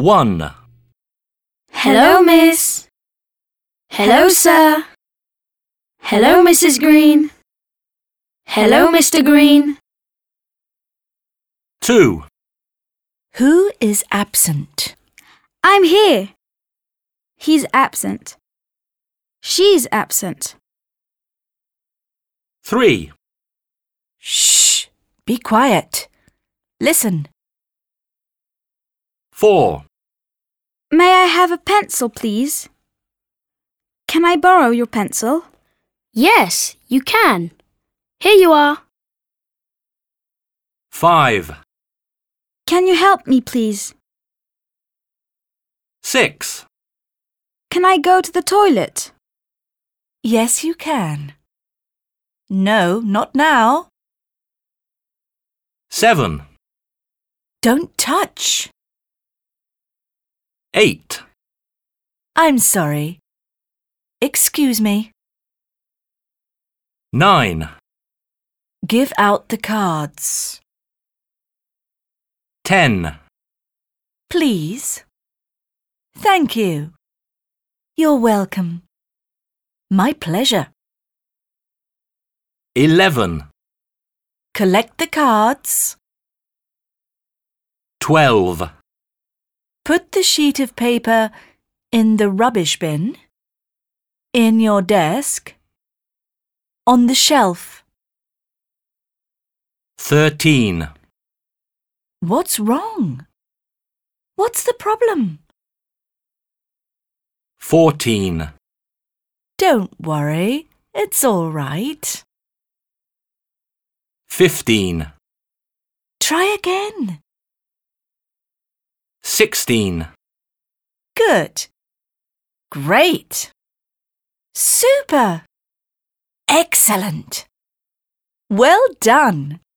1. Hello, miss. Hello, sir. Hello, Mrs. Green. Hello, Mr. Green. 2. Who is absent? I'm here. He's absent. She's absent. 3. Shh! Be quiet. Listen. 4. May I have a pencil, please? Can I borrow your pencil? Yes, you can. Here you are. 5. Can you help me, please? 6. Can I go to the toilet? Yes, you can. No, not now. 7. Don't touch. 8. I'm sorry. Excuse me. 9. Give out the cards. 10. Please. Thank you. You're welcome. My pleasure. 11. Collect the cards. 12. Put the sheet of paper in the rubbish bin, in your desk, on the shelf. 13. What's wrong? What's the problem? 14. Don't worry, it's all right. 15. Try again. 16. Good. Great. Super. Excellent. Well done.